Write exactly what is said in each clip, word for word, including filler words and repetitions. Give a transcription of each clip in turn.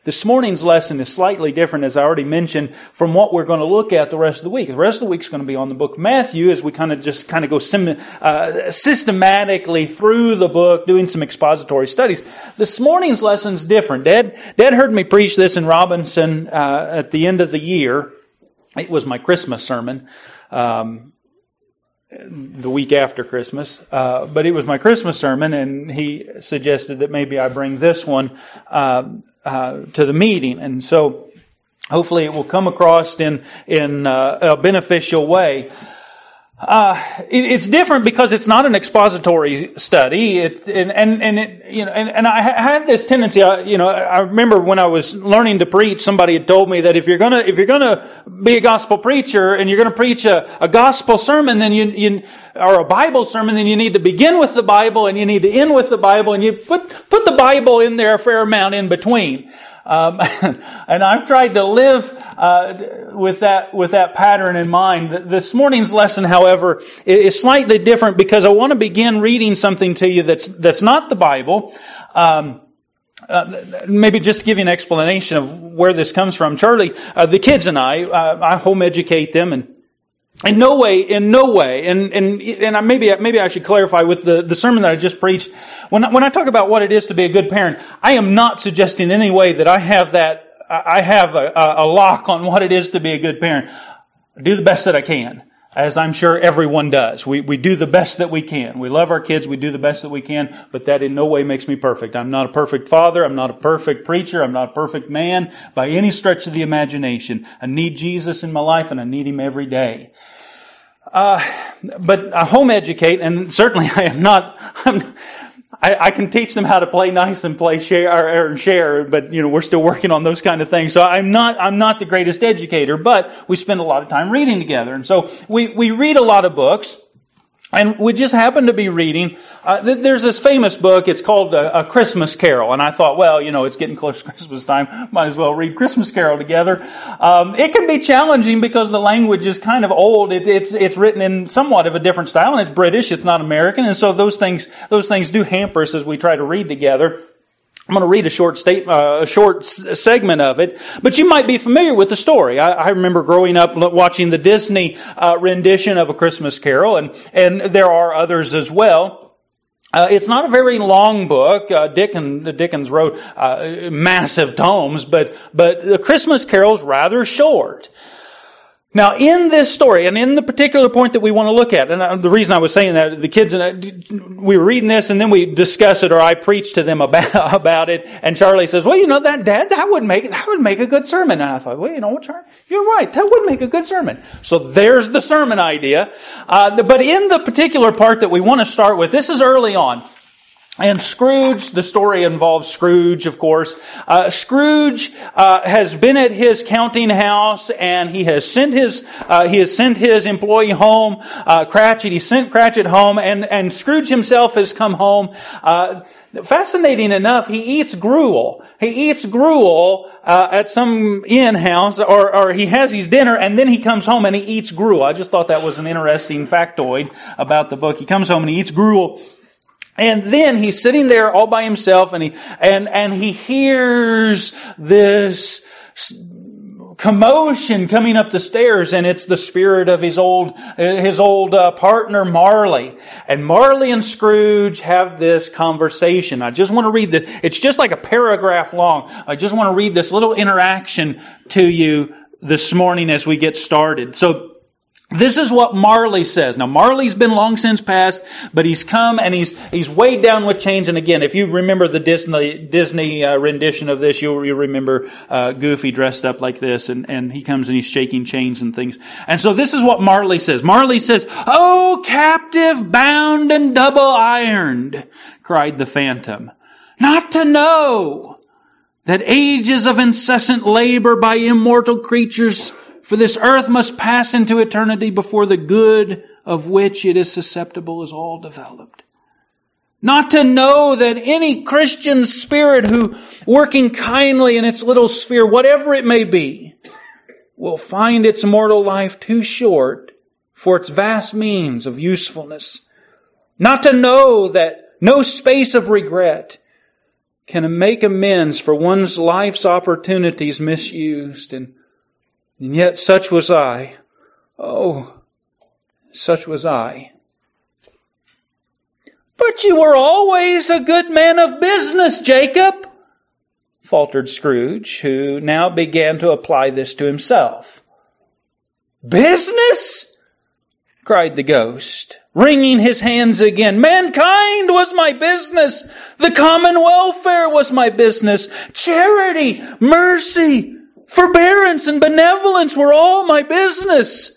This morning's lesson is slightly different, as I already mentioned, from what we're going to look at the rest of the week. The rest of the week is going to be on the book of Matthew as we kind of just kind of go sim- uh, systematically through the book, doing some expository studies. This morning's lesson is different. Dad, Dad heard me preach this in Robinson uh, at the end of the year. It was my Christmas sermon. Um, the week after Christmas, uh, but it was my Christmas sermon, and he suggested that maybe I bring this one uh, uh, to the meeting, and so hopefully it will come across in in uh, a beneficial way. Uh, it, it's different because it's not an expository study. It's and and, and it, you know, and, and I had this tendency. I, you know, I remember when I was learning to preach, somebody had told me that if you're gonna if you're gonna be a gospel preacher and you're gonna preach a, a gospel sermon, then you, you or a Bible sermon, then you need to begin with the Bible and you need to end with the Bible, and you put put the Bible in there a fair amount in between. Um, and I've tried to live uh, with that with that pattern in mind. This morning's lesson, however, is slightly different because I want to begin reading something to you that's that's not the Bible. Um, uh, maybe just to give you an explanation of where this comes from. Charlie, uh, the kids and I, uh, I home educate them, and In no way, in no way, and and and maybe maybe I should clarify with the, the sermon that I just preached. When I, when I talk about what it is to be a good parent, I am not suggesting in any way that I have that I have a, a lock on what it is to be a good parent. I do the best that I can, as I'm sure everyone does. We we do the best that we can. We love our kids. We do the best that we can, but that in no way makes me perfect. I'm not a perfect father. I'm not a perfect preacher. I'm not a perfect man by any stretch of the imagination. I need Jesus in my life, and I need Him every day. Uh, but I home educate, and certainly I am not, I'm, I, I can teach them how to play nice and play share, or, or share, but you know, we're still working on those kind of things. So I'm not, I'm not the greatest educator, but we spend a lot of time reading together. And so we, we read a lot of books. And we just happened to be reading, uh, th- there's this famous book, it's called uh, A Christmas Carol. And I thought, well, you know, it's getting close to Christmas time, might as well read Christmas Carol together. Um, it can be challenging because the language is kind of old. It, it's it's written in somewhat of a different style, and it's British, it's not American. And so those things those things do hamper us as we try to read together. I'm going to read a short state, uh, a short s- segment of it, but you might be familiar with the story. I, I remember growing up watching the Disney uh, rendition of A Christmas Carol, and and there are others as well. Uh, it's not a very long book. Uh, Dickens, Dickens wrote uh, massive tomes, but but The Christmas Carol is rather short. Now, in this story, and in the particular point that we want to look at, and the reason I was saying that, the kids and I, we were reading this, and then we discuss it, or I preach to them about about it, and Charlie says, "Well, you know that, Dad, that would make that would make a good sermon." And I thought, "Well, you know what, Charlie, you're right. That would make a good sermon." So there's the sermon idea. Uh, but in the particular part that we want to start with, this is early on. And Scrooge, the story involves Scrooge, of course. Uh, Scrooge uh, has been at his counting house, and he has sent his uh, he has sent his employee home, uh, Cratchit. He sent Cratchit home, and and Scrooge himself has come home. Uh, fascinating enough, he eats gruel. He eats gruel uh, at some inn house, or or he has his dinner, and then he comes home and he eats gruel. I just thought that was an interesting factoid about the book. He comes home and he eats gruel. And then he's sitting there all by himself, and he and and he hears this commotion coming up the stairs, and it's the spirit of his old his old uh, partner Marley. And Marley and Scrooge have this conversation. I just want to read the. It's just like a paragraph long. I just want to read this little interaction to you this morning as we get started. So. This is what Marley says. Now, Marley's been long since passed, but he's come and he's he's weighed down with chains. And again, if you remember the Disney Disney uh, rendition of this, you'll, you'll remember uh, Goofy dressed up like this, and, and he comes and he's shaking chains and things. And so this is what Marley says. Marley says, "Oh, captive, bound and double ironed," cried the Phantom, "not to know that ages of incessant labor by immortal creatures for this earth must pass into eternity before the good of which it is susceptible is all developed. Not to know that any Christian spirit who, working kindly in its little sphere, whatever it may be, will find its mortal life too short for its vast means of usefulness. Not to know that no space of regret, can make amends for one's life's opportunities misused. And, and yet such was I. Oh, such was I. But you were always a good man of business, Jacob, faltered Scrooge, who now began to apply this to himself. Business? Cried the ghost, wringing his hands again. Mankind was my business. The common welfare was my business. Charity, mercy, forbearance, and benevolence were all my business.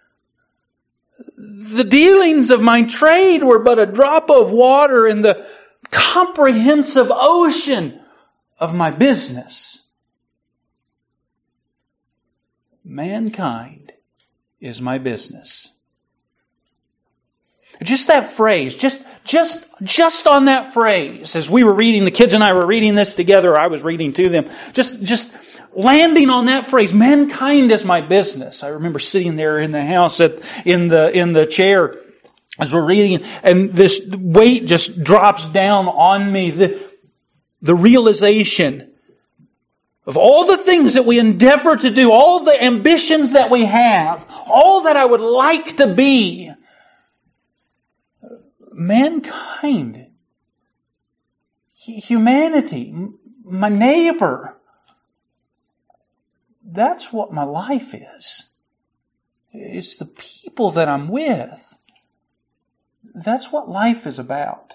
The dealings of my trade were but a drop of water in the comprehensive ocean of my business. Mankind is my business. Just that phrase, just, just, just on that phrase, as we were reading, the kids and I were reading this together, I was reading to them, just, just landing on that phrase, mankind is my business. I remember sitting there in the house at, in the, in the chair as we're reading, and this weight just drops down on me. The, the realization of all the things that we endeavor to do, all the ambitions that we have, all that I would like to be. Mankind, humanity, my neighbor, that's what my life is. It's the people that I'm with. That's what life is about.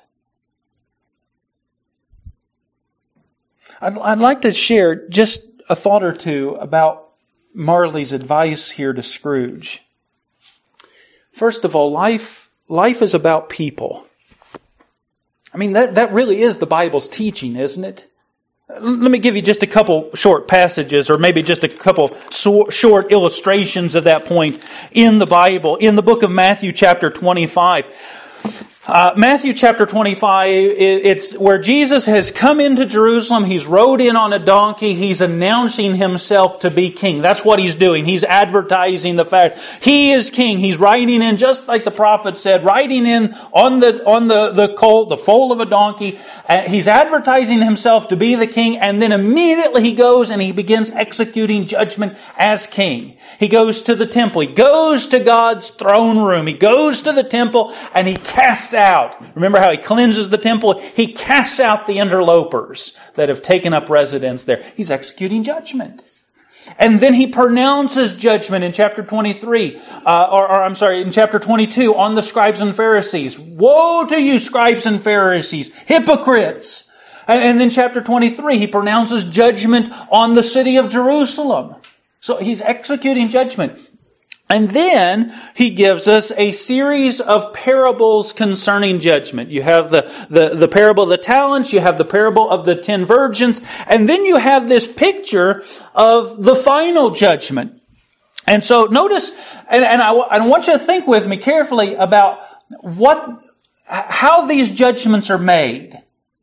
I'd, I'd like to share just a thought or two about Marley's advice here to Scrooge. First of all, life Life is about people. I mean, that, that really is the Bible's teaching, isn't it? Let me give you just a couple short passages, or maybe just a couple so, short illustrations of that point in the Bible. In the book of Matthew chapter twenty-five. Uh, Matthew chapter twenty-five, it's where Jesus has come into Jerusalem. He's rode in on a donkey. He's announcing himself to be king. That's what he's doing. He's advertising the fact he is king. He's riding in, just like the prophet said, riding in on the on the the colt, the foal of a donkey. Uh, he's advertising himself to be the king, and then immediately he goes and he begins executing judgment as king. He goes to the temple. He goes to God's throne room. He goes to the temple and he casts out. Remember how he cleanses the temple? He casts out the interlopers that have taken up residence there. He's executing judgment. And then he pronounces judgment in chapter twenty-three, uh, or, or I'm sorry, in chapter twenty-two on the scribes and Pharisees. Woe to you, scribes and Pharisees, hypocrites! And, and then chapter twenty-three, he pronounces judgment on the city of Jerusalem. So he's executing judgment. And then he gives us a series of parables concerning judgment. You have the, the, the parable of the talents, you have the parable of the ten virgins, and then you have this picture of the final judgment. And so notice, and, and I, I want you to think with me carefully about what, how these judgments are made.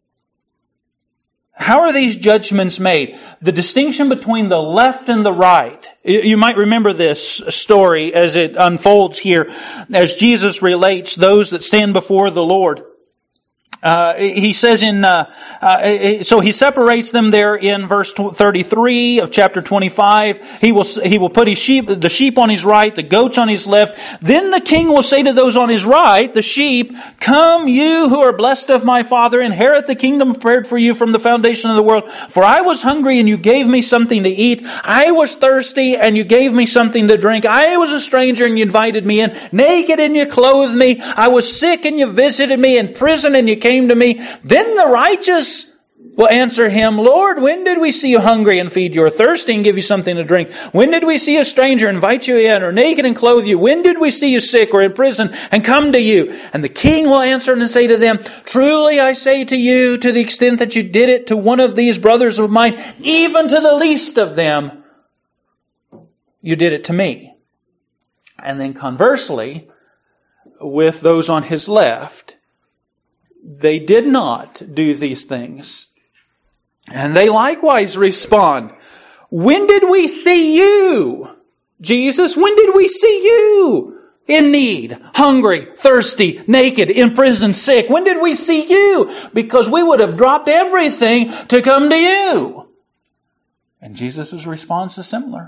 How are these judgments made? The distinction between the left and the right. You might remember this story as it unfolds here, as Jesus relates those that stand before the Lord. Uh, he says in, uh, uh, so he separates them there in verse thirty-three of chapter twenty-five. He will, he will put his sheep, the sheep on his right, the goats on his left. Then the king will say to those on his right, the sheep, come you who are blessed of my Father, inherit the kingdom prepared for you from the foundation of the world. For I was hungry and you gave me something to eat. I was thirsty and you gave me something to drink. I was a stranger and you invited me in. Naked and you clothed me. I was sick and you visited me. In prison and you came to me. Then the righteous will answer him, Lord, when did we see you hungry and feed you, or thirsty and give you something to drink? When did we see a stranger and invite you in, or naked and clothe you? When did we see you sick or in prison and come to you? And the king will answer and say to them, truly I say to you, to the extent that you did it to one of these brothers of mine, even to the least of them, you did it to me. And then conversely, with those on his left, they did not do these things. And they likewise respond, when did we see you, Jesus? When did we see you In need, hungry, thirsty, naked, in prison, sick. When did we see you? Because we would have dropped everything to come to you. And Jesus' response is similar.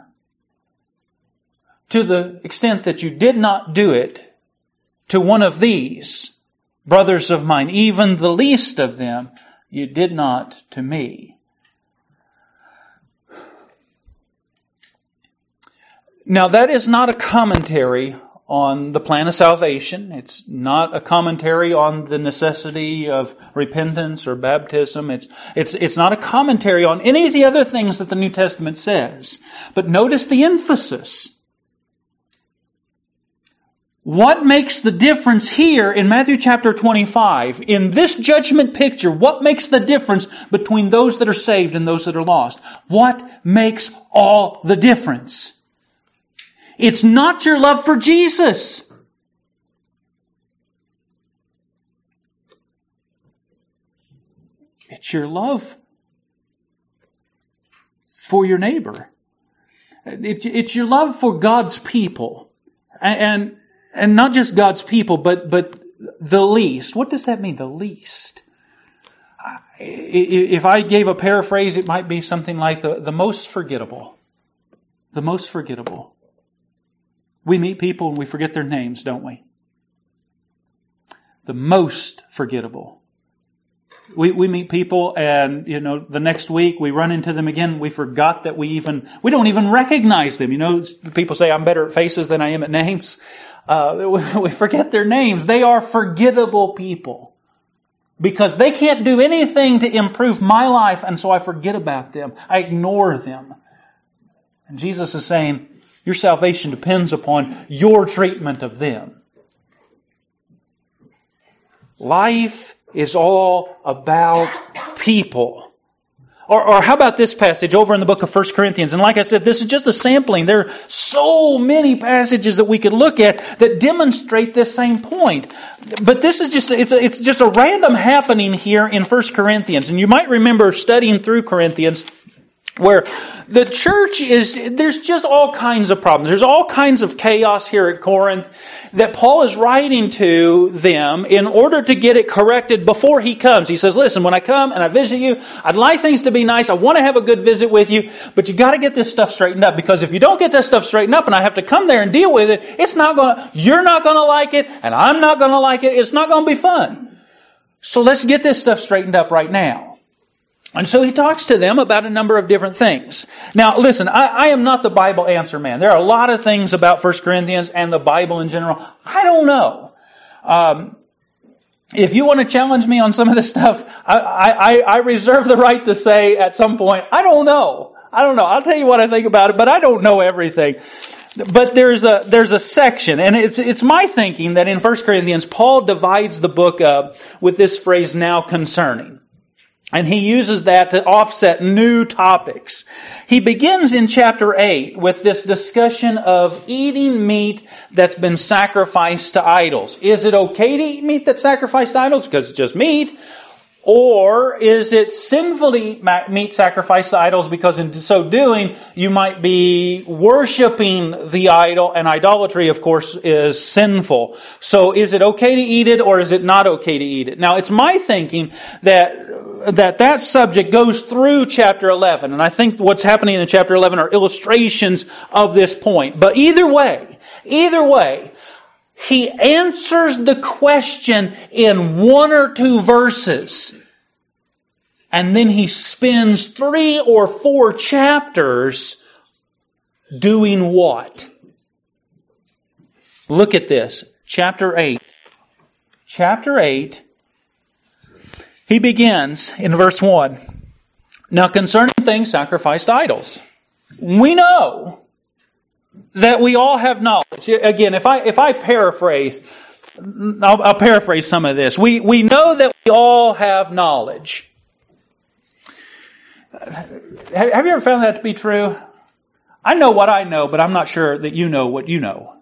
To the extent that you did not do it to one of these, brothers of mine, even the least of them, you did not to me. Now that is not a commentary on the plan of salvation. It's not a commentary on the necessity of repentance or baptism. It's, it's, it's not a commentary on any of the other things that the New Testament says. But notice the emphasis. What makes the difference here in Matthew chapter twenty-five, in this judgment picture, what makes the difference between those that are saved and those that are lost? What makes all the difference? It's not your love for Jesus. It's your love for your neighbor. It's, it's your love for God's people. And, and, and not just God's people, but, but the least. What does that mean, the least? If I gave a paraphrase, it might be something like the, the most forgettable. The most forgettable. We meet people and we forget their names, don't we? The most forgettable. We we meet people and, you know, the next week we run into them again. We forgot that we even, we don't even recognize them. You know, people say I'm better at faces than I am at names. Uh, we forget their names. They are forgettable people. Because they can't do anything to improve my life, and so I forget about them. I ignore them. And Jesus is saying, your salvation depends upon your treatment of them. Life is all about people. Or, or how about this passage over in the book of First Corinthians? And like I said, this is just a sampling. There are so many passages that we could look at that demonstrate this same point. But this is just, it's, a, it's just a random happening here in First Corinthians. And you might remember studying through Corinthians, where the church is, there's just all kinds of problems. There's all kinds of chaos here at Corinth that Paul is writing to them in order to get it corrected before he comes. He says, listen, when I come and I visit you, I'd like things to be nice. I want to have a good visit with you, but you got to get this stuff straightened up, because if you don't get that stuff straightened up and I have to come there and deal with it, it's not going to, you're not going to like it and I'm not going to like it. It's not going to be fun. So let's get this stuff straightened up right now. And so he talks to them about a number of different things. Now, listen, I, I am not the Bible answer man. There are a lot of things about First Corinthians and the Bible in general I don't know. Um, if you want to challenge me on some of this stuff, I, I, I reserve the right to say at some point, I don't know. I don't know. I'll tell you what I think about it, but I don't know everything. But there's a there's a section, and it's it's my thinking that in First Corinthians, Paul divides the book up with this phrase, now concerning. And he uses that to offset new topics. He begins in chapter eight with this discussion of eating meat that's been sacrificed to idols. Is it okay to eat meat that's sacrificed to idols because it's just meat? Or is it sinful to eat meat sacrificed to idols because in so doing you might be worshiping the idol, and idolatry, of course, is sinful. So is it okay to eat it or is it not okay to eat it? Now, it's my thinking that that that subject goes through chapter eleven, and I think what's happening in chapter eleven are illustrations of this point. But either way, either way, he answers the question in one or two verses. And then he spends three or four chapters doing what? Look at this. Chapter eight. Chapter eight. He begins in verse one. Now concerning things sacrificed to idols. We know that we all have knowledge. Again, if I if I paraphrase, I'll, I'll paraphrase some of this. We we know that we all have knowledge. Have you ever found that to be true? I know what I know, but I'm not sure that you know what you know.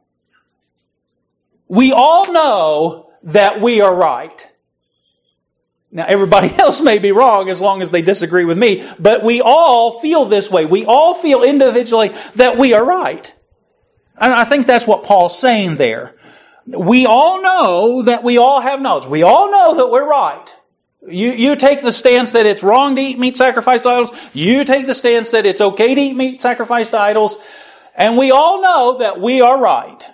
We all know that we are right. Now, everybody else may be wrong as long as they disagree with me, but we all feel this way. We all feel individually that we are right. And I think that's what Paul's saying there. We all know that we all have knowledge. We all know that we're right. You, you take the stance that it's wrong to eat meat sacrificed to idols. You take the stance that it's okay to eat meat sacrificed to idols. And we all know that we are right.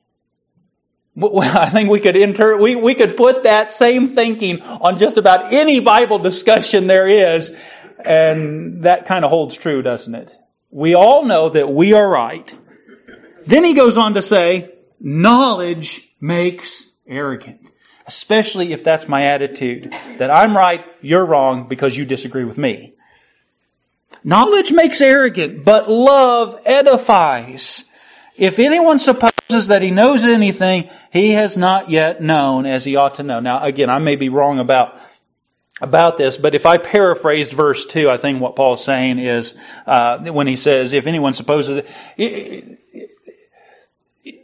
I think we could inter, we, we could put that same thinking on just about any Bible discussion there is. And that kind of holds true, doesn't it? We all know that we are right. Then he goes on to say, knowledge makes arrogant. Especially if that's my attitude, that I'm right, you're wrong, because you disagree with me. Knowledge makes arrogant, but love edifies. If anyone supposes that he knows anything, he has not yet known as he ought to know. Now, again, I may be wrong about about this, but if I paraphrased verse two, I think what Paul's saying is, uh, when he says, if anyone supposes it, it, it,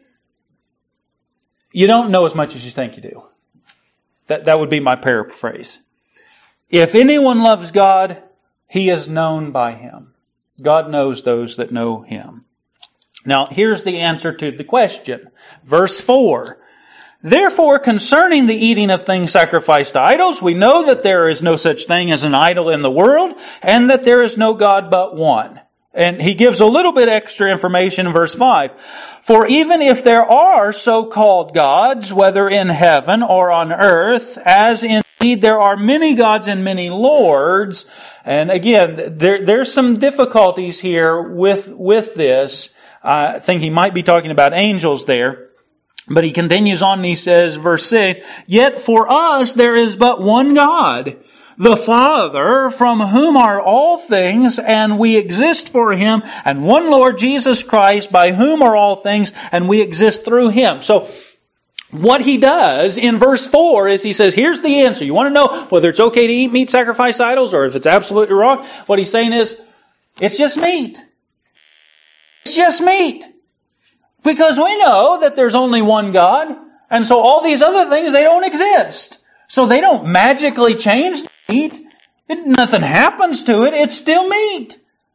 you don't know as much as you think you do. That, that would be my paraphrase. If anyone loves God, he is known by Him. God knows those that know Him. Now, here's the answer to the question. Verse four. Therefore, concerning the eating of things sacrificed to idols, we know that there is no such thing as an idol in the world, and that there is no God but one. And he gives a little bit extra information in verse five. For even if there are so-called gods, whether in heaven or on earth, as indeed there are many gods and many lords, and again, there, there's some difficulties here with, with this. I think he might be talking about angels there. But he continues on and he says, verse six, yet for us there is but one God, the Father, from whom are all things, and we exist for Him, and one Lord Jesus Christ, by whom are all things, and we exist through Him. So, what he does in verse four is he says, here's the answer. You want to know whether it's okay to eat meat sacrificed to idols, or if it's absolutely wrong? What he's saying is, it's just meat. It's just meat. Because we know that there's only one God, and so all these other things, they don't exist. So they don't magically change the meat. It, nothing happens to it. It's still meat.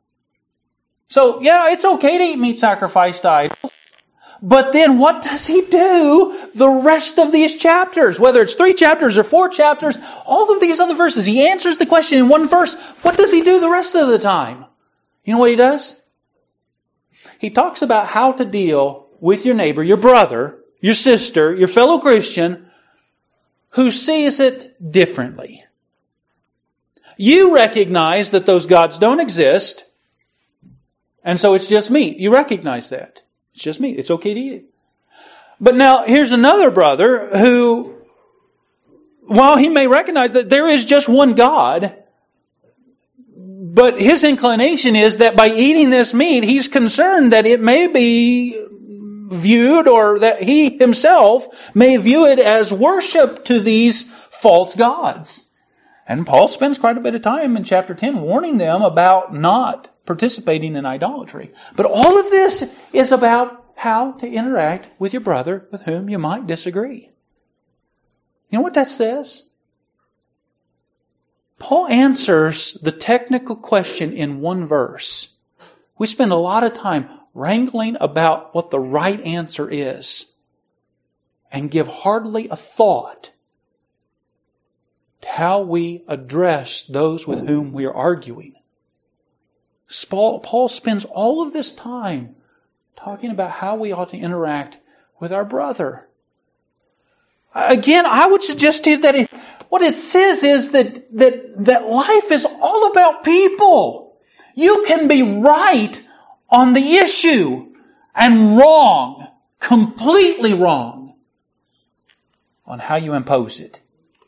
So, yeah, it's okay to eat meat sacrificed to idols. But then what does he do the rest of these chapters? Whether it's three chapters or four chapters, all of these other verses, he answers the question in one verse. What does he do the rest of the time? You know what he does? He talks about how to deal with your neighbor, your brother, your sister, your fellow Christian, who sees it differently. You recognize that those gods don't exist, and so it's just meat. You recognize that. It's just meat. It's okay to eat it. But now, here's another brother who, while he may recognize that there is just one God, but his inclination is that by eating this meat, he's concerned that it may be viewed, or that he himself may view it as worship to these false gods. And Paul spends quite a bit of time in chapter ten warning them about not participating in idolatry. But all of this is about how to interact with your brother with whom you might disagree. You know what that says? Paul answers the technical question in one verse. We spend a lot of time wrangling about what the right answer is and give hardly a thought to how we address those with whom we are arguing. Paul, Paul spends all of this time talking about how we ought to interact with our brother. Again, I would suggest to you that if, what it says is that, that, that life is all about people. You can be right on the issue and wrong, completely wrong, on how you impose it.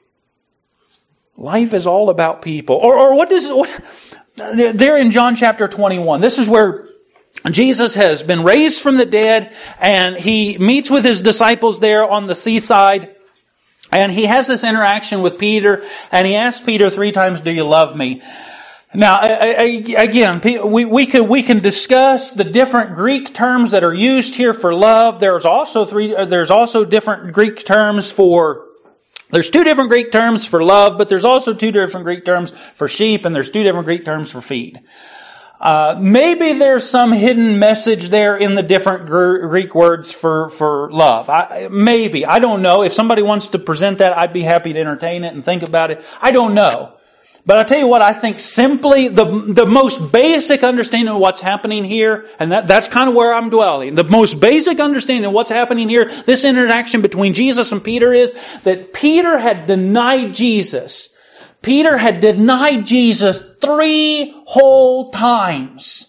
Life is all about people. Or, or what does, what, there in John chapter twenty-one, this is where Jesus has been raised from the dead, and He meets with His disciples there on the seaside, and He has this interaction with Peter, and He asks Peter three times, "Do you love me?" Now, again, we, we can we can discuss the different Greek terms that are used here for love. There's also three. There's also different Greek terms for. There's two different Greek terms for love, but there's also two different Greek terms for sheep, and there's two different Greek terms for feed. Uh, maybe there's some hidden message there in the different Greek words for, for love. I, maybe. I don't know. If somebody wants to present that, I'd be happy to entertain it and think about it. I don't know. But I tell you what, I think simply the, the most basic understanding of what's happening here, and that, that's kind of where I'm dwelling. The most basic understanding of what's happening here, this interaction between Jesus and Peter, is that Peter had denied Jesus. Peter had denied Jesus three whole times.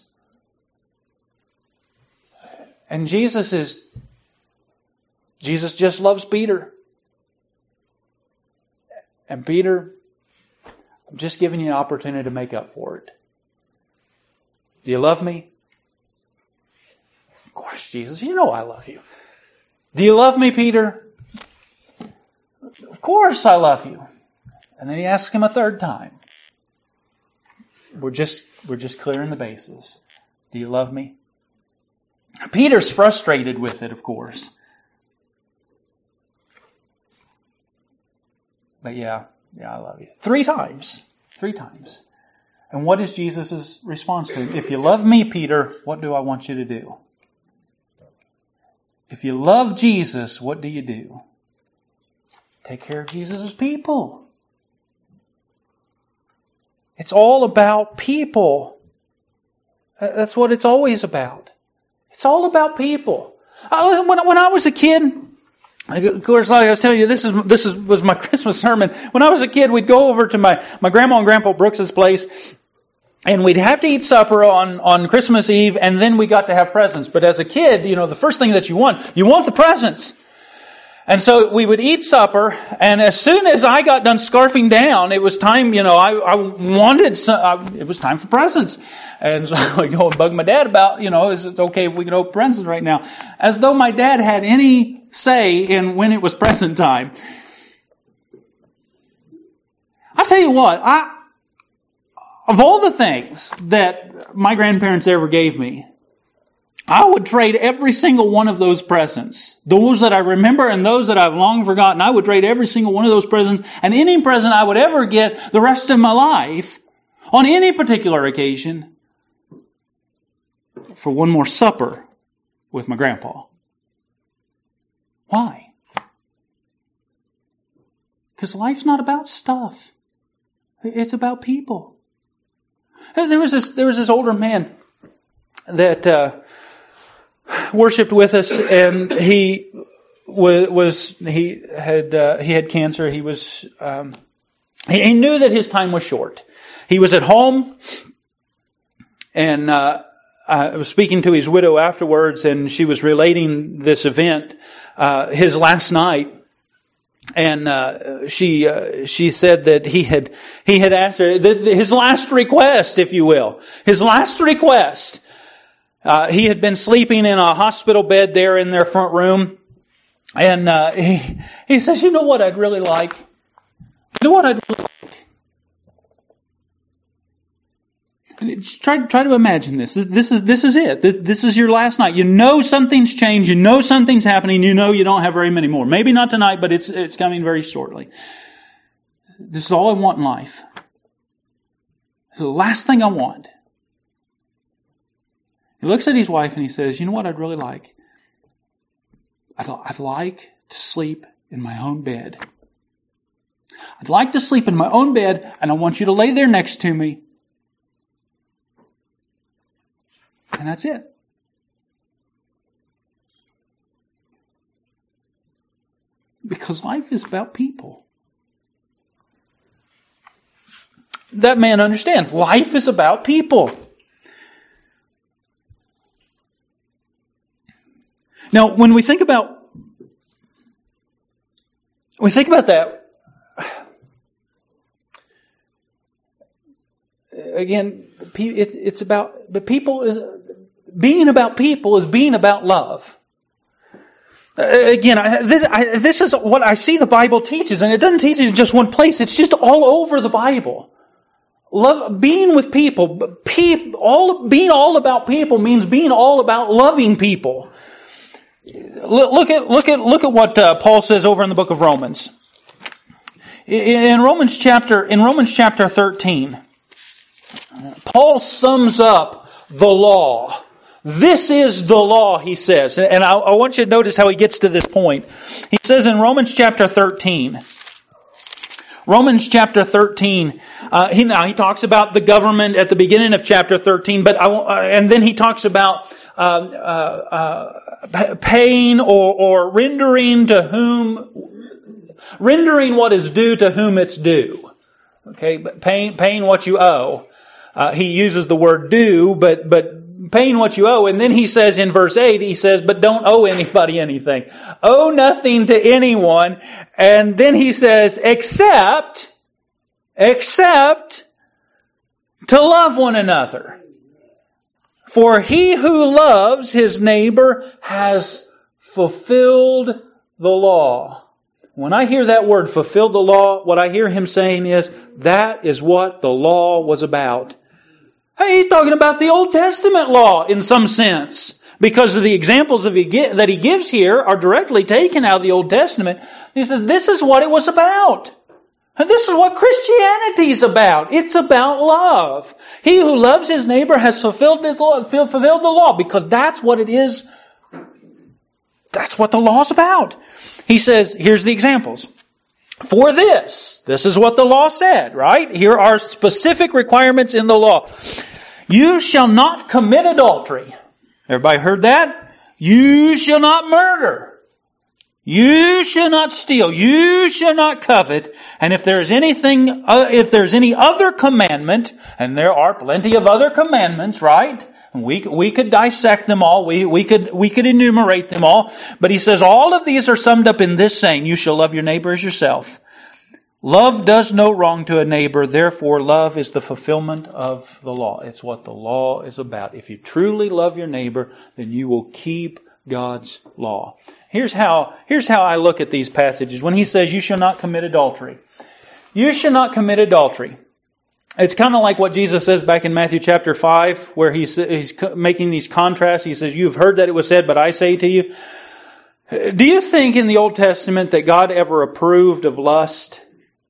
And Jesus is, Jesus just loves Peter. And Peter, I'm just giving you an opportunity to make up for it. Do you love me? Of course, Jesus, you know I love you. Do you love me, Peter? Of course I love you. And then he asks him a third time. We're just, we're just clearing the bases. Do you love me? Peter's frustrated with it, of course. But yeah, yeah, I love you. Three times. Three times. And what is Jesus' response to him? If you love me, Peter, what do I want you to do? If you love Jesus, what do you do? Take care of Jesus' people. It's all about people. That's what it's always about. It's all about people. I, when, when I was a kid, of course, like I was telling you, this is this is was my Christmas sermon. When I was a kid, we'd go over to my, my grandma and grandpa Brooks's place, and we'd have to eat supper on, on Christmas Eve, and then we got to have presents. But as a kid, you know, the first thing that you want, you want the presents. And so we would eat supper, and as soon as I got done scarfing down, it was time, you know, I, I wanted, some, I, it was time for presents. And so I would go and bug my dad about, you know, is it okay if we can open presents right now? As though my dad had any say in when it was present time. I'll tell you what, I, of all the things that my grandparents ever gave me, I would trade every single one of those presents. Those that I remember and those that I've long forgotten. I would trade every single one of those presents and any present I would ever get the rest of my life on any particular occasion for one more supper with my grandpa. Why? Because life's not about stuff. It's about people. There was this, there was this older man that, uh, worshipped with us, and he was, was he had uh, he had cancer. He was um, he, he knew that his time was short. He was at home, and uh, I was speaking to his widow afterwards, and she was relating this event, uh, his last night. And uh, she uh, she said that he had he had asked her that his last request, if you will, his last request. Uh, he had been sleeping in a hospital bed there in their front room. And uh, he, he says, you know what I'd really like? You know what I'd really like? And try, try to imagine this. This is, this is it. This, this is your last night. You know something's changed. You know something's happening. You know you don't have very many more. Maybe not tonight, but it's, it's coming very shortly. This is all I want in life. It's the last thing I want. He looks at his wife and he says, you know what I'd really like? I'd, I'd like to sleep in my own bed. I'd like to sleep in my own bed, and I want you to lay there next to me. And that's it. Because life is about people. That man understands. Life is about people. Now, when we think about, we think about that, again, it's, it's about, but people is, being about people is being about love. Again, I, this, I, this is what I see the Bible teaches, and it doesn't teach it in just one place. It's just all over the Bible. Love, being with people, pe- all, being all about people means being all about loving people. Look at look at look at what uh, Paul says over in the book of Romans. In Romans chapter in Romans chapter thirteen, Paul sums up the law. This is the law, he says. And I, I want you to notice how he gets to this point. He says in Romans chapter thirteen, Romans chapter thirteen, uh, he, now he talks about the government at the beginning of chapter thirteen, but I, uh, and then he talks about uh, uh, uh, paying or, or rendering to whom, rendering what is due to whom it's due. Okay, but paying paying what you owe. Uh, he uses the word due, but but. Paying what you owe. And then he says in verse eight, he says, but don't owe anybody anything. Owe nothing to anyone. And then he says, except, except to love one another. For he who loves his neighbor has fulfilled the law. When I hear that word, fulfilled the law, what I hear him saying is, that is what the law was about. Hey, he's talking about the Old Testament law in some sense. Because of the examples of he get, that he gives here are directly taken out of the Old Testament. He says, this is what it was about. And this is what Christianity is about. It's about love. He who loves his neighbor has fulfilled the law, fulfilled the law, because that's what it is. That's what the law is about. He says, here's the examples. For this, this is what the law said, right? Here are specific requirements in the law. You shall not commit adultery. Everybody heard that? You shall not murder. You shall not steal. You shall not covet. And if there is anything, uh, if there's any other commandment, and there are plenty of other commandments, right? We we could dissect them all. We we could we could enumerate them all. But he says all of these are summed up in this saying: you shall love your neighbor as yourself. Love does no wrong to a neighbor. Therefore, love is the fulfillment of the law. It's what the law is about. If you truly love your neighbor, then you will keep God's law. Here's how here's how I look at these passages. When he says you shall not commit adultery, you shall not commit adultery. It's kind of like what Jesus says back in Matthew chapter five, where he's, he's making these contrasts. He says, you've heard that it was said, but I say to you. Do you think in the Old Testament that God ever approved of lust?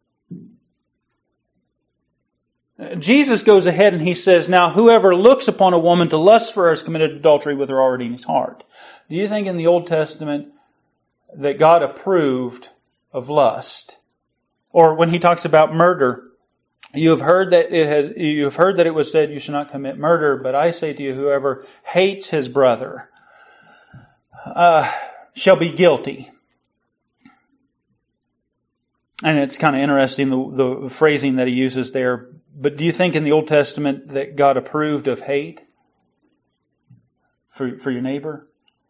Jesus goes ahead and he says, now whoever looks upon a woman to lust for her has committed adultery with her already in his heart. Do you think in the Old Testament that God approved of lust? Or when he talks about murder, You have heard that it had, you have heard that it was said, you shall not commit murder, but I say to you, whoever hates his brother uh, shall be guilty. And it's kind of interesting, the, the phrasing that he uses there. But do you think in the Old Testament that God approved of hate for, for your neighbor?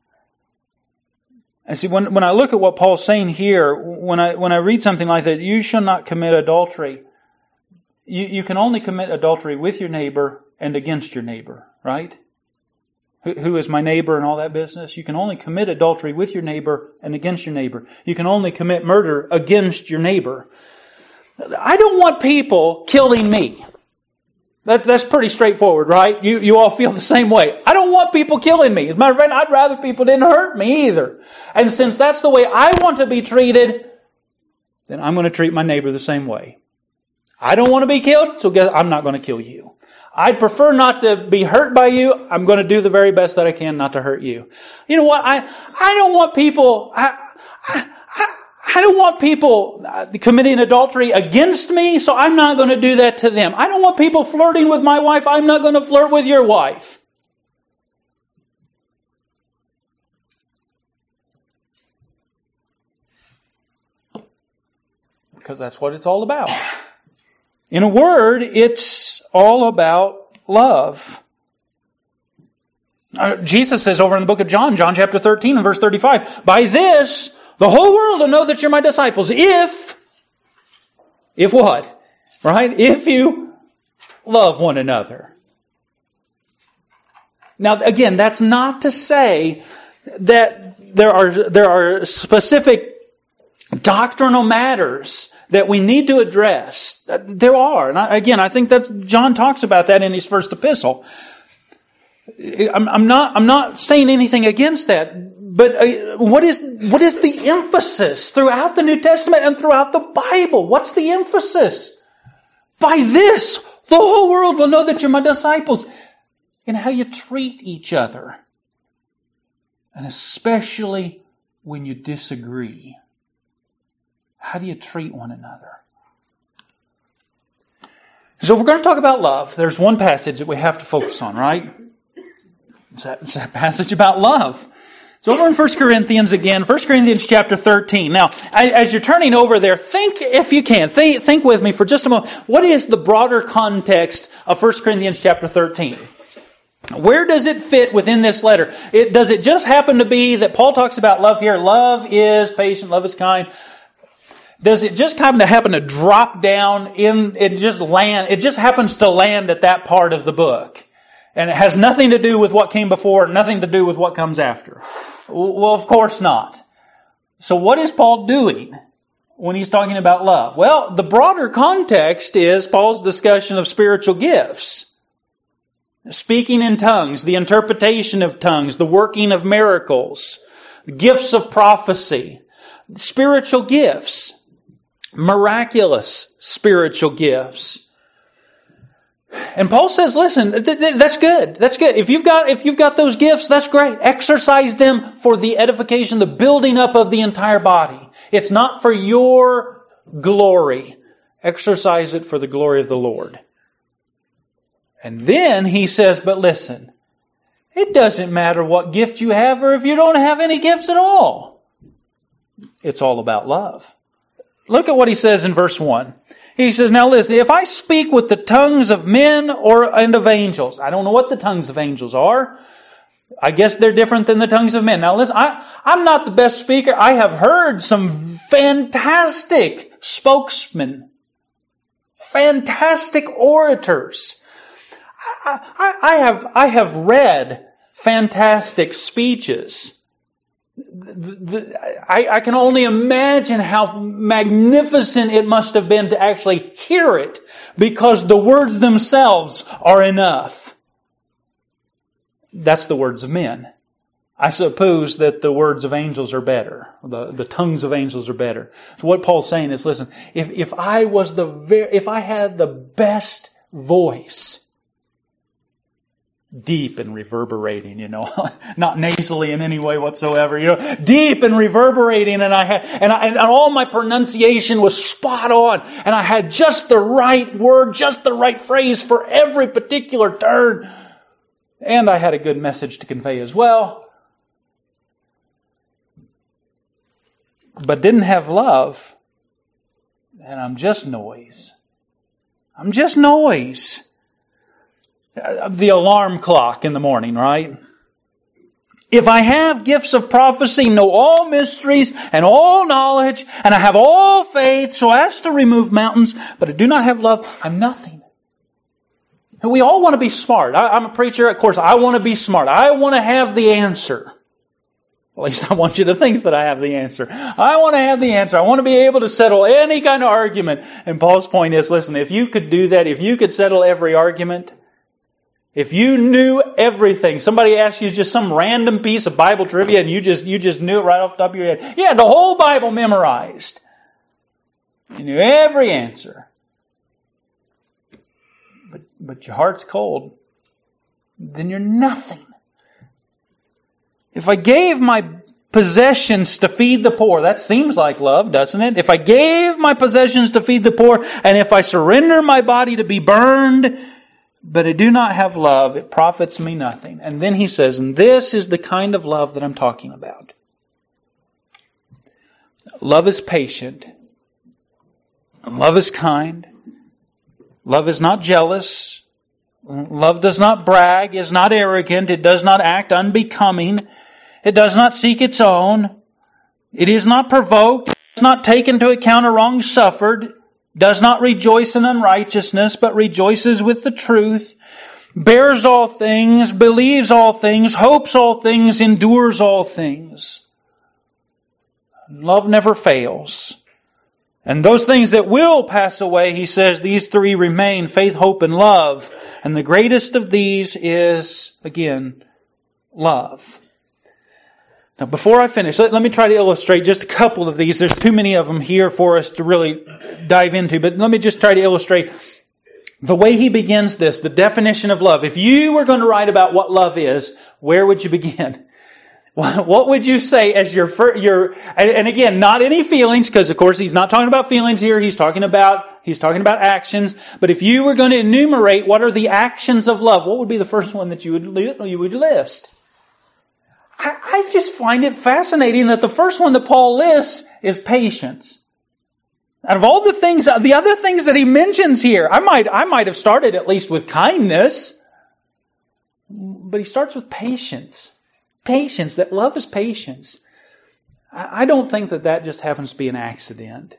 And see, when, when I look at what Paul's saying here, when I, when I read something like that, you shall not commit adultery. You, you can only commit adultery with your neighbor and against your neighbor, right? Who, who is my neighbor and all that business? You can only commit adultery with your neighbor and against your neighbor. You can only commit murder against your neighbor. I don't want people killing me. That, that's pretty straightforward, right? You, you all feel the same way. I don't want people killing me. As a matter of fact, I'd rather people didn't hurt me either. And since that's the way I want to be treated, then I'm going to treat my neighbor the same way. I don't want to be killed, so guess, I'm not going to kill you. I'd prefer not to be hurt by you. I'm going to do the very best that I can not to hurt you. You know what? I I don't want people. I I I, I don't want people committing adultery against me, so I'm not going to do that to them. I don't want people flirting with my wife. I'm not going to flirt with your wife. Because that's what it's all about. In a word, it's all about love. Uh, Jesus says over in the book of John, John chapter thirteen and verse thirty-five, by this, the whole world will know that you're my disciples. If, if what? Right? If you love one another. Now, again, that's not to say that there are, there are specific doctrinal matters that we need to address. There are. And I, again, I think that John talks about that in his first epistle. I'm, I'm not, I'm not saying anything against that. But uh, what is, what is the emphasis throughout the New Testament and throughout the Bible? What's the emphasis? By this, the whole world will know that you're my disciples. in how you treat each other. And especially when you disagree. How do you treat one another? So if we're going to talk about love, there's one passage that we have to focus on, right? It's that, it's that passage about love. So over in First Corinthians again, First Corinthians chapter thirteen. Now, as you're turning over there, think, if you can, think, think with me for just a moment. What is the broader context of First Corinthians chapter thirteen? Where does it fit within this letter? It, does it just happen to be that Paul talks about love here? Love is patient, love is kind. Does it just happen to happen to drop down in, it just land, it just happens to land at that part of the book? And it has nothing to do with what came before, nothing to do with what comes after. Well, of course not. So what is Paul doing when he's talking about love? Well, the broader context is Paul's discussion of spiritual gifts. Speaking in tongues, the interpretation of tongues, the working of miracles, gifts of prophecy, spiritual gifts, miraculous spiritual gifts. And Paul says, listen, th- th- that's good. That's good. If you've got, if you've got those gifts, that's great. Exercise them for the edification, the building up of the entire body. It's not for your glory. Exercise it for the glory of the Lord. And then he says, but listen, it doesn't matter what gift you have or if you don't have any gifts at all. It's all about love. Look at what he says in verse one. He says, now listen, if I speak with the tongues of men or and of angels, I don't know what the tongues of angels are. I guess they're different than the tongues of men. Now listen, I, I'm not the best speaker. I have heard some fantastic spokesmen, fantastic orators. I, I, I have, I have read fantastic speeches. The, the, I, I can only imagine how magnificent it must have been to actually hear it, because the words themselves are enough. That's the words of men. I suppose that the words of angels are better. The, the tongues of angels are better. So what Paul's saying is, listen, if, if I was the very, if I had the best voice, deep and reverberating, you know, not nasally in any way whatsoever, you know, deep and reverberating, and I had, and, I, and all my pronunciation was spot on, and I had just the right word, just the right phrase for every particular turn, and I had a good message to convey as well, but didn't have love, and I'm just noise. I'm just noise. The alarm clock in the morning, right? If I have gifts of prophecy, know all mysteries and all knowledge, and I have all faith so as to remove mountains, but I do not have love, I'm nothing. And we all want to be smart. I, I'm a preacher, of course, I want to be smart. I want to have the answer. At least I want you to think that I have the answer. I want to have the answer. I want to be able to settle any kind of argument. And Paul's point is, listen, if you could do that, if you could settle every argument, if you knew everything, somebody asked you just some random piece of Bible trivia and you just you just knew it right off the top of your head. You had the whole Bible memorized. You knew every answer. But, but your heart's cold. Then you're nothing. If I gave my possessions to feed the poor, that seems like love, doesn't it? If I gave my possessions to feed the poor, and if I surrender my body to be burned, but I do not have love, it profits me nothing. And then he says, and this is the kind of love that I'm talking about. Love is patient. Love is kind. Love is not jealous. Love does not brag, is not arrogant. It does not act unbecoming. It does not seek its own. It is not provoked. It does not take into account a wrong suffered. Does not rejoice in unrighteousness, but rejoices with the truth, bears all things, believes all things, hopes all things, endures all things. Love never fails. And those things that will pass away, he says, these three remain, faith, hope, and love. And the greatest of these is, again, love. Now, before I finish, let, let me try to illustrate just a couple of these. There's too many of them here for us to really dive into, but let me just try to illustrate The way he begins this, the definition of love. If you were going to write about what love is, where would you begin? What would you say as your first, your, and again, not any feelings, because of course he's not talking about feelings here, he's talking about, he's talking about actions. But if you were going to enumerate what are the actions of love, what would be the first one that you would, you would list? I, I just find it fascinating that the first one that Paul lists is patience. Out of all the things, the other things that he mentions here, I might, I might have started at least with kindness, but he starts with patience. Patience, that love is patience. I don't think that that just happens to be an accident.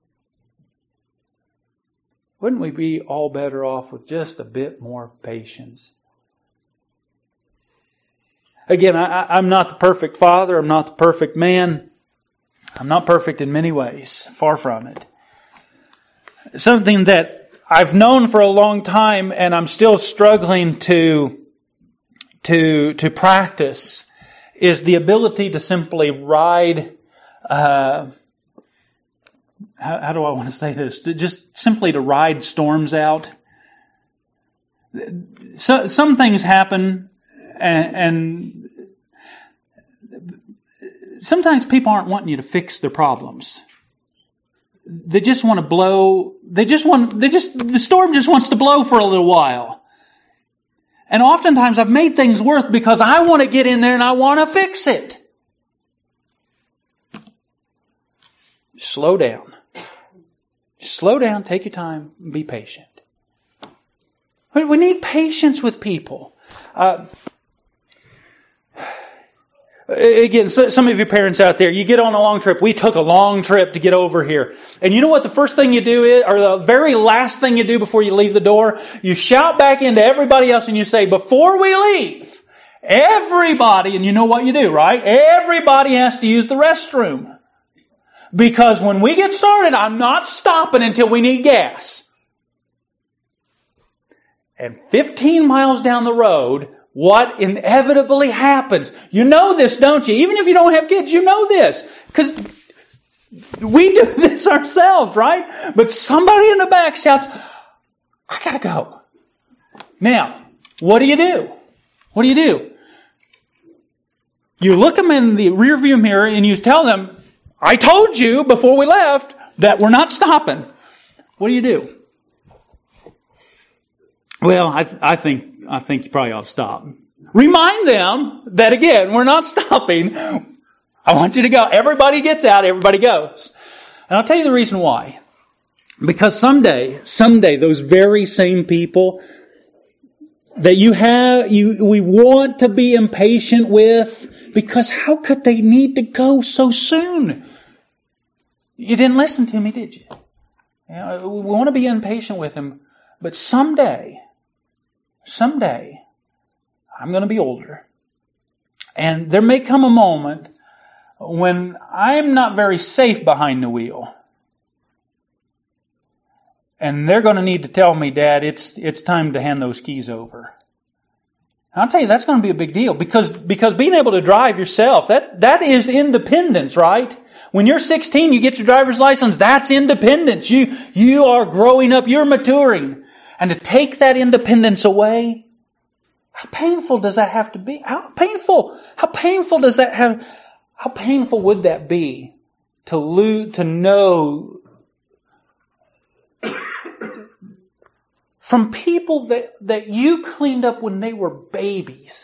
Wouldn't we be all better off with just a bit more patience? Again, I, I'm not the perfect father. I'm not the perfect man. I'm not perfect in many ways. Far from it. Something that I've known for a long time and I'm still struggling to, to, to practice is the ability to simply ride, uh, how, how do I want to say this? To just simply to ride storms out. So, some things happen and, and sometimes people aren't wanting you to fix their problems. They just want to blow, they just want, they just, the storm just wants to blow for a little while. And oftentimes I've made things worse because I want to get in there and I want to fix it. Slow down. Slow down, take your time, and be patient. We need patience with people. Uh, Again, some of you parents out there, you get on a long trip. We took a long trip to get over here. And you know what the first thing you do is, or the very last thing you do before you leave the door? You shout back into everybody else and you say, before we leave, everybody, and you know what you do, right? Everybody has to use the restroom. Because when we get started, I'm not stopping until we need gas. And fifteen miles down the road, what inevitably happens? You know this, don't you? Even if you don't have kids, you know this. Because we do this ourselves, right? But somebody in the back shouts, I gotta go. Now, what do you do? What do you do? You look them in the rearview mirror and you tell them, I told you before we left that we're not stopping. What do you do? Well, I, th- I think I think you probably ought to stop. Remind them that, again, we're not stopping. I want you to go. Everybody gets out. Everybody goes. And I'll tell you the reason why. Because someday, someday, those very same people that you have, you we want to be impatient with, because how could they need to go so soon? You didn't listen to me, did you? You know, we want to be impatient with them, but someday, someday, I'm going to be older. And there may come a moment when I'm not very safe behind the wheel. And they're going to need to tell me, Dad, it's it's time to hand those keys over. I'll tell you, that's going to be a big deal. Because because being able to drive yourself, that that is independence, right? When you're sixteen, you get your driver's license, that's independence. You you are growing up, you're maturing. And to take that independence away, how painful does that have to be? How painful? How painful does that have? How painful would that be to lose, to know from people that, that you cleaned up when they were babies,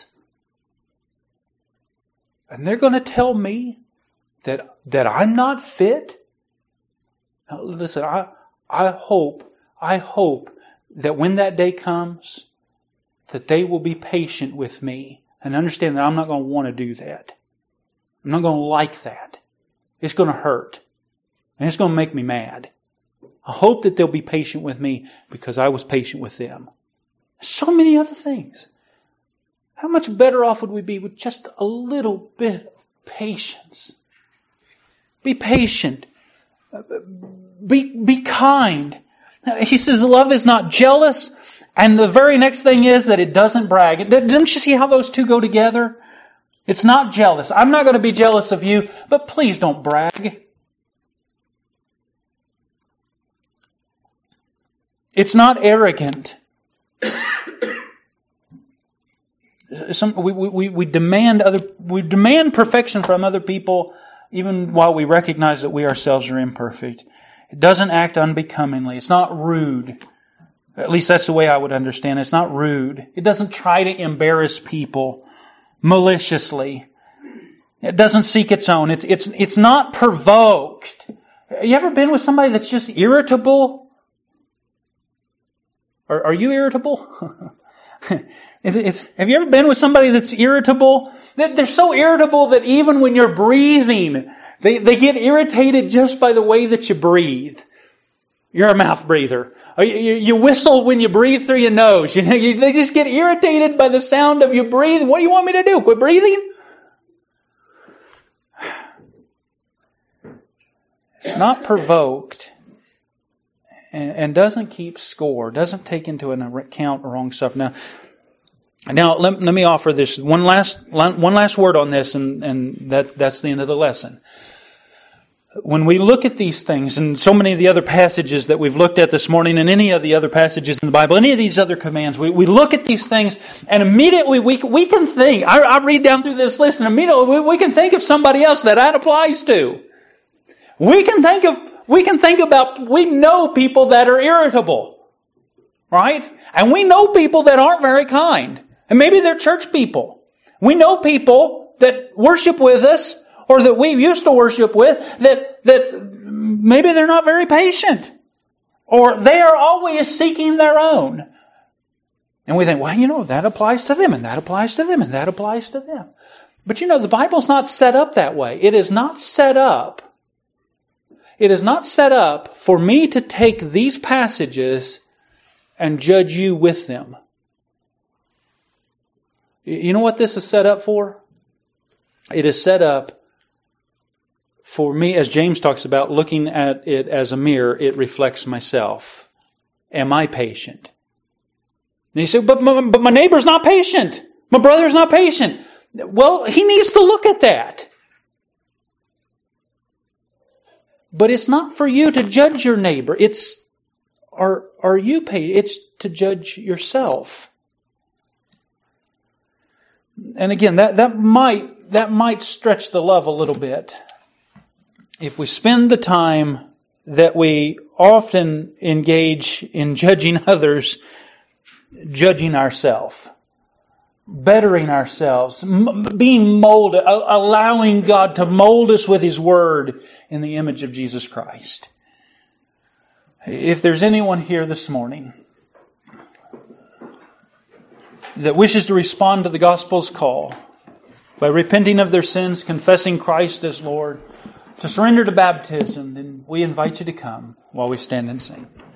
and they're going to tell me that that I'm not fit? Now, listen, I I hope I hope that when that day comes, that they will be patient with me and understand that I'm not going to want to do that. I'm not going to like that. It's going to hurt. And it's going to make me mad. I hope that they'll be patient with me because I was patient with them. So many other things. How much better off would we be with just a little bit of patience? Be patient. Be, be kind. He says love is not jealous. And the very next thing is that it doesn't brag. Don't you see how those two go together? It's not jealous. I'm not going to be jealous of you, but please don't brag. It's not arrogant. Some, we, we, we demand other, we demand perfection from other people, even while we recognize that we ourselves are imperfect. It doesn't act unbecomingly. It's not rude. At least that's the way I would understand it. It's not rude. It doesn't try to embarrass people maliciously. It doesn't seek its own. It's, it's, it's not provoked. You ever been with somebody that's just irritable? Are, are you irritable? It's, it's, have you ever been with somebody that's irritable? They're so irritable that even when you're breathing, they, they get irritated just by the way that you breathe. You're a mouth breather. You, you, you whistle when you breathe through your nose. You, you, they just get irritated by the sound of you breathing. What do you want me to do? Quit breathing? It's not provoked. And, and doesn't keep score. Doesn't take into account wrong stuff. Now, Now, let, let me offer this one last one last word on this, and, and that, that's the end of the lesson. When we look at these things, and so many of the other passages that we've looked at this morning, and any of the other passages in the Bible, any of these other commands, we, we look at these things, and immediately we, we can think, I, I read down through this list, and immediately we, we can think of somebody else that that applies to. We can think of, we can think about, we know people that are irritable, right? And we know people that aren't very kind. And maybe they're church people. We know people that worship with us, or that we used to worship with, that, that maybe they're not very patient. Or they are always seeking their own. And we think, well, you know, that applies to them, and that applies to them, and that applies to them. But you know, the Bible's not set up that way. It is not set up. It is not set up for me to take these passages and judge you with them. You know what this is set up for? It is set up for me, as James talks about, looking at it as a mirror, it reflects myself. Am I patient? And you say, but my, but my neighbor's not patient. My brother's not patient. Well, he needs to look at that. But it's not for you to judge your neighbor. It's, are, are you patient? It's to judge yourself. And again, that, that might, that might stretch the love a little bit. If we spend the time that we often engage in judging others, judging ourselves, bettering ourselves, m- being molded, allowing God to mold us with His Word in the image of Jesus Christ. If there's anyone here this morning that wishes to respond to the gospel's call by repenting of their sins, confessing Christ as Lord, to surrender to baptism, then we invite you to come while we stand and sing.